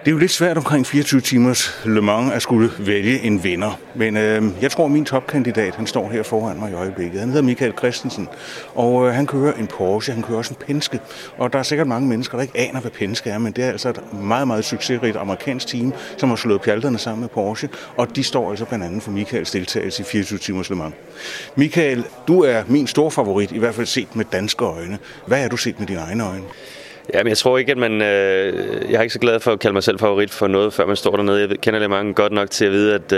Det er jo lidt svært omkring 24 timers Le Mans at skulle vælge en vinder. Men jeg tror, at min topkandidat, han står her foran mig i øjeblikket. Han hedder Michael Christensen, og han kører en Porsche, han kører også en Penske. Og der er sikkert mange mennesker, der ikke aner, hvad Penske er, men det er altså et meget, meget succesrigt amerikansk team, som har slået pjalterne sammen med Porsche. Og de står altså blandt andet for Michaels deltagelse i 24 timers Le Mans. Michael, du er min store favorit, i hvert fald set med danske øjne. Hvad er du set med dine egne øjne? Ja, men jeg tror ikke, at jeg er ikke så glad for at kalde mig selv favorit for noget, før man står dernede. Jeg kender Le Mans godt nok til at vide, at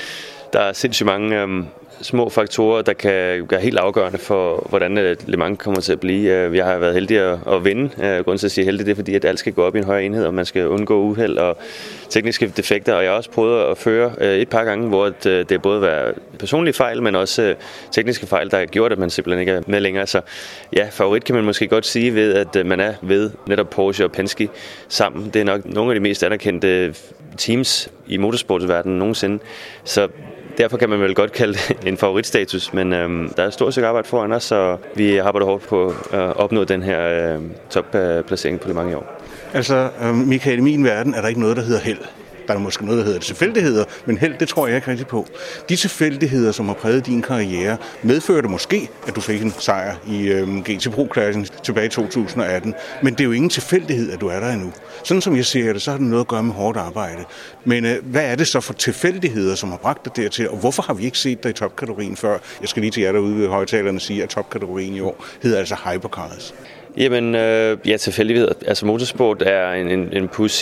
der er sindssygt mange små faktorer, der kan være helt afgørende for, hvordan Le Mans kommer til at blive. Jeg har været heldig at vinde. Grunden til at sige heldig, det er fordi, at alt skal gå op i en højere enhed, og man skal undgå uheld og tekniske defekter. Og jeg har også prøvet at føre et par gange, hvor det både var personlige fejl, men også tekniske fejl, der har gjort, at man simpelthen ikke er med længere. Så ja, favorit kan man måske godt sige ved, at man er ved netop Porsche og Penske sammen. Det er nok nogle af de mest anerkendte teams i motorsportsverdenen nogensinde. Så derfor kan man vel godt kalde det en favoritstatus, men der er et stort stykke arbejde foran os, og vi arbejder hårdt på at opnå den her topplacering på Le Mans i år. Altså, Michael, i min verden er der ikke noget, der hedder held. Der er måske noget, der hedder tilfældigheder, men held, det tror jeg ikke rigtig på. De tilfældigheder, som har præget din karriere, medførte måske, at du fik en sejr i GT Pro-klassen tilbage i 2018. Men det er jo ingen tilfældighed, at du er der endnu. Sådan som jeg ser det, så har det noget at gøre med hårdt arbejde. Men hvad er det så for tilfældigheder, som har bragt dig dertil, og hvorfor har vi ikke set dig i topkategorien før? Jeg skal lige til jer derude ved højtalerne sige, at topkategorien i år hedder altså Hypercars. Jamen, ja, tilfældigheder. Altså motorsport er en pussy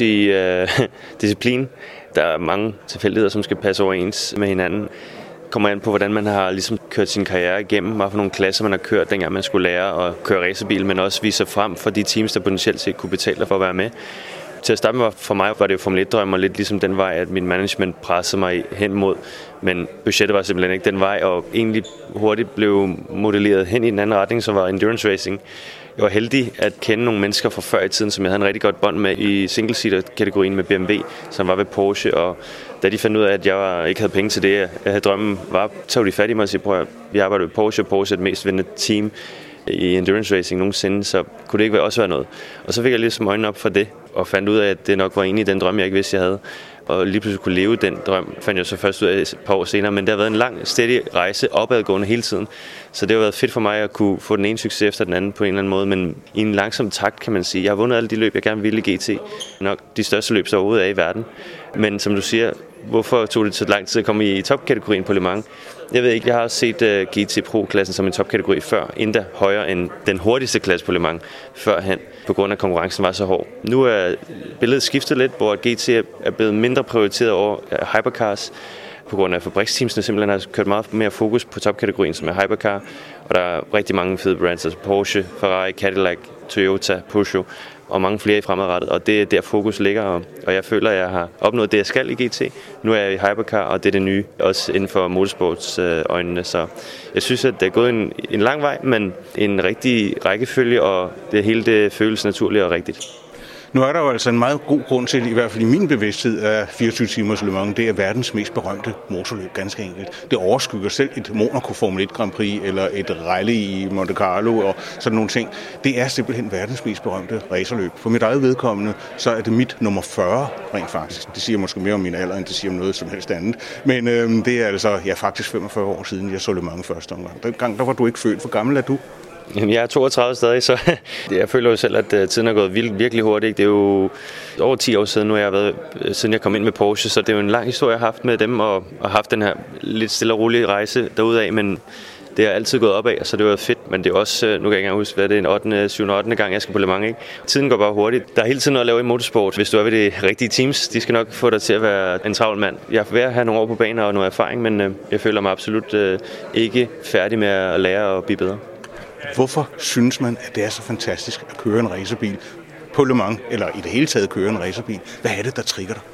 disciplin. Der er mange tilfældigheder, som skal passe overens med hinanden. Kommer an på, hvordan man har ligesom kørt sin karriere igennem, hvad for nogle klasser man har kørt, dengang man skulle lære at køre racerbil, men også vise sig frem for de teams, der potentielt set kunne betale dig for at være med. Til at starte med, for mig var det jo Formel 1-drøm, og lidt ligesom den vej, at min management pressede mig hen mod. Men budgettet var simpelthen ikke den vej, og egentlig hurtigt blev modelleret hen i en anden retning, som var endurance racing. Jeg var heldig at kende nogle mennesker fra før i tiden, som jeg havde en rigtig godt bånd med i single-seater-kategorien med BMW, som var ved Porsche, og da de fandt ud af, at jeg ikke havde penge til det, jeg havde drømmen, tog de fat i mig og sagde, prøv at vi arbejder ved Porsche, og Porsche er det mest vindende team i endurance racing nogensinde, så kunne det ikke også være noget. Og så fik jeg ligesom øjnene op for det, og fandt ud af, at det nok var egentlig den drøm, jeg ikke vidste, jeg havde. Og lige pludselig kunne leve den drøm, fandt jeg så først ud af et par år senere. Men det har været en lang, stedig rejse, opadgående hele tiden. Så det har været fedt for mig at kunne få den ene succes efter den anden på en eller anden måde. Men i en langsom takt, kan man sige. Jeg har vundet alle de løb, jeg gerne ville i GT. Nok de største løb, så overhovedet er i verden. Men som du siger, hvorfor tog det så lang tid at komme i topkategorien på Le Mans? Jeg ved ikke, jeg har også set GT Pro-klassen som en topkategori før, endda højere end den hurtigste klasse på Le Mans førhen, på grund af at konkurrencen var så hård. Nu er billedet skiftet lidt, hvor GT er blevet mindre prioriteret over Hypercars, på grund af fabriksteamsene simpelthen har kørt meget mere fokus på topkategorien, som er Hypercar, og der er rigtig mange fede brands, altså Porsche, Ferrari, Cadillac, Toyota, Peugeot, og mange flere i fremadrettet, og det er der fokus ligger, og jeg føler, at jeg har opnået det, jeg skal i GT. Nu er jeg i Hypercar, og det er det nye, også inden for motorsports øjnene, så jeg synes, at det er gået en lang vej, men en rigtig rækkefølge, og det hele det føles naturligt og rigtigt. Nu er der jo altså en meget god grund til, i hvert fald i min bevidsthed, at 24 timers Le Mans, det er verdens mest berømte motorløb, ganske enkelt. Det overskygger selv et Monaco Formel 1 Grand Prix, eller et rally i Monte Carlo, og sådan nogle ting. Det er simpelthen verdens mest berømte racerløb. For mit eget vedkommende, så er det mit nummer 40, rent faktisk. Det siger måske mere om min alder, end det siger om noget som helst andet. Men det er altså, faktisk 45 år siden, jeg så Le Mans første omgang. Dengang, der var du ikke født. Hvor gammel er du? Jeg er 32 stadig, så jeg føler jo selv, at tiden er gået virkelig hurtigt. Det er jo over 10 år siden, nu har jeg været, siden jeg kom ind med Porsche, så det er jo en lang historie, jeg har haft med dem, og haft den her lidt stille og rolige rejse derudaf, men det har altid gået opad, så det var fedt, men det er også, nu kan jeg ikke engang huske, hvad det er, en 7. og 8. gang, jeg skal på Le Mans, ikke? Tiden går bare hurtigt. Der er hele tiden noget at lave i motorsport, hvis du er ved de rigtige teams. De skal nok få dig til at være en travl mand. Jeg er ved at have nogle år på banen og noget erfaring, men jeg føler mig absolut ikke færdig med at lære og blive bedre. Hvorfor synes man, at det er så fantastisk at køre en racerbil på Le Mans, eller i det hele taget køre en racerbil? Hvad er det, der trigger dig?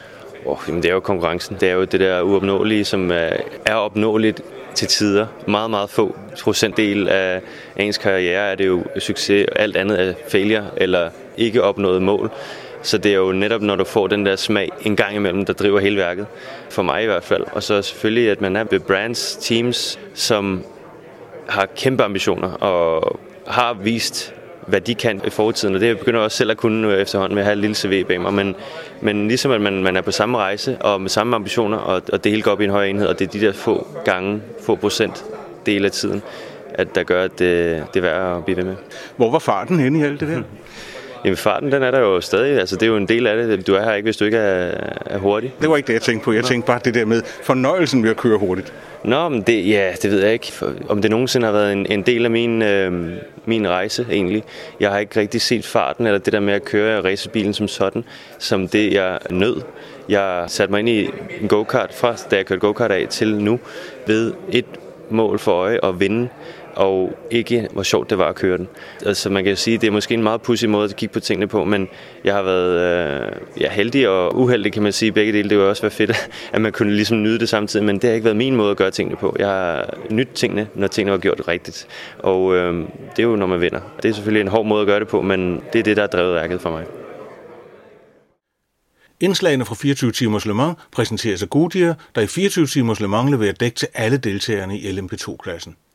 Jamen det er jo konkurrencen. Det er jo det der uopnåelige, som er opnåeligt til tider. Meget, meget få procentdel af ens karriere er det jo succes, og alt andet er failure eller ikke opnået mål. Så det er jo netop, når du får den der smag en gang imellem, der driver hele værket. For mig i hvert fald. Og så selvfølgelig, at man er ved brands, teams, som har kæmpe ambitioner og har vist hvad de kan i fortiden, og det jeg begynder også selv at kunne efterhånden med at have et lille CV bag mig, men ligesom at man er på samme rejse og med samme ambitioner, og det hele går op i en høj enhed, og det er de der få procent del af tiden, at der gør, at det er værd at blive ved med. Hvor var farten henne i alt det der? Jamen farten, den er der jo stadig. Altså det er jo en del af det. Du er her ikke, hvis du ikke er hurtig. Det var ikke det, jeg tænkte på. Jeg tænkte bare det der med fornøjelsen ved at køre hurtigt. Nå, men det ved jeg ikke. Om det nogensinde har været en del af min rejse egentlig. Jeg har ikke rigtig set farten, eller det der med at køre racerbilen som sådan, som det jeg nød. Jeg satte mig ind i en go-kart fra, da jeg kørte go-kart af til nu, ved et mål for øje at vinde, og ikke hvor sjovt det var at køre den. Altså man kan jo sige, det er måske en meget pudsig måde at kigge på tingene på, men jeg har været heldig og uheldig, kan man sige, begge dele. Det ville også være fedt, at man kunne ligesom nyde det samtidig, men det har ikke været min måde at gøre tingene på. Jeg har nydt tingene, når tingene var gjort rigtigt, og det er jo, når man vinder. Det er selvfølgelig en hård måde at gøre det på, men det er det, der har drevet værket for mig. Indslagene fra 24 timers Le Mans præsenteres af Goodyear, der i 24 timers Le Mans leverer dæk til alle deltagerne i LMP2-klassen.